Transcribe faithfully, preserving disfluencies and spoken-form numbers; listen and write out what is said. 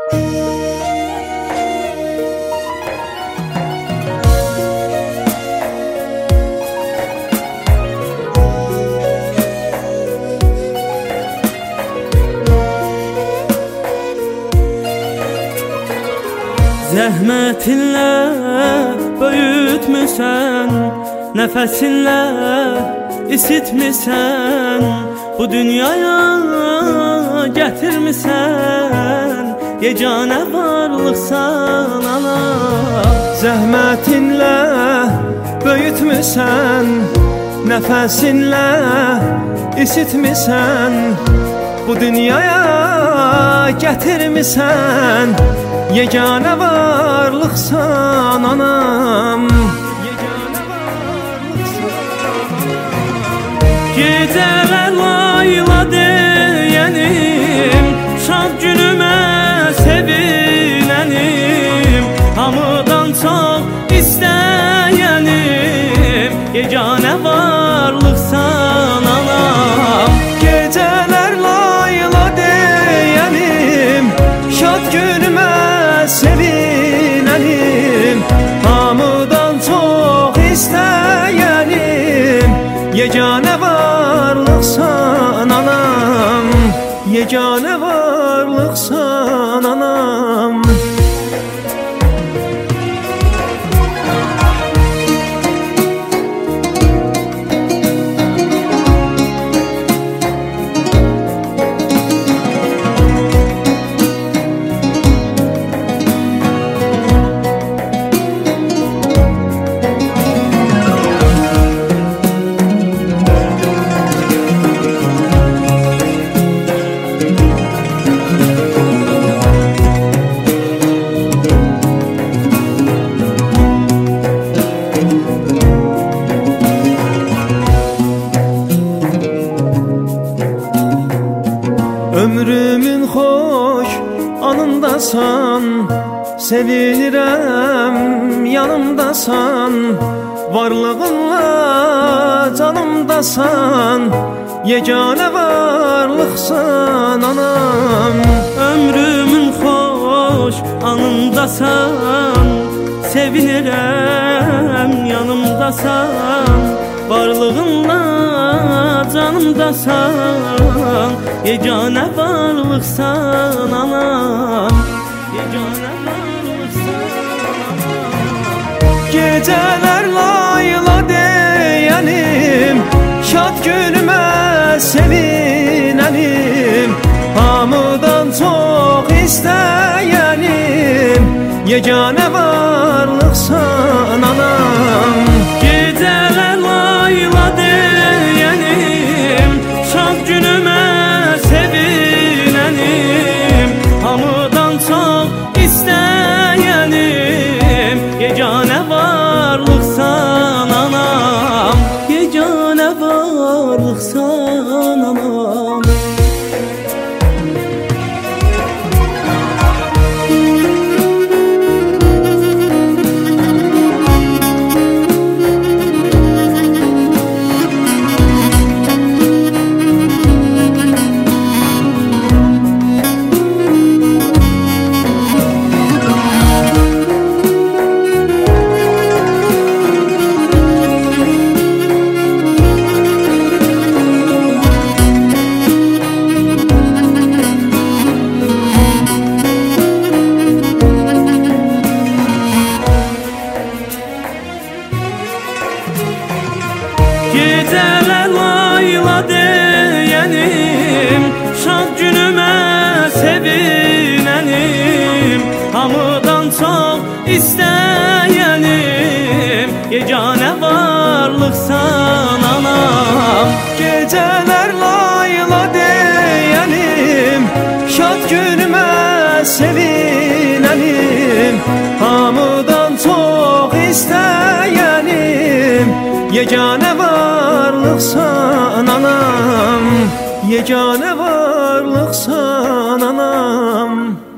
Zəhmətinlə böyütmüsən, nəfəsinlə isitmisən, bu dünyaya gətirmisən, yeganə varlıqsan ana. Zəhmətinlə böyütmüsən, nəfəsinlə isitmisən, bu dünyaya gətirmisən, yeganə varlıqsan anam. Yeganə varlıqsan. Gecələr layla deyənim, şad günümə sevinənim, hamıdan çox istəyənim, yeganə varlıqsan anam. Gecələr layla deyənim, şad günümə sevinənim, hamıdan çox istəyənim, yeganə varlıqsan anam. Yeganə varlıqsan anam. Ömrümün xoş anındasan, sevinirəm yanımdasan, varlığınla canımdasan, yeganə varlıqsan anam. Ömrümün xoş anındasan, sevinirəm yanımdasan, varlığınla canımdasan, yeganə varlıqsan anam. Yeganə varlıqsan anam. Gecələr layla deyənim, şad günümə sevinənim, hamıdan çox istəyənim, yeganə varlıqsan anam. Gecələr layla deyənim, şad günümə sevinənim, hamıdan çox istəyənim, yeganə varlıqsan anam. Yeganə varlıqsan anam. Gecələr layla deyənim, şad günümə sevinənim, hamıdan çox istəyənim, yeganə varlıqsan anam. Gecələr layla deyənim, şad günümə sevinənim, hamıdan çox istəyənim, yeganə varlıqsan anam. Yeganə varlıqsan anam.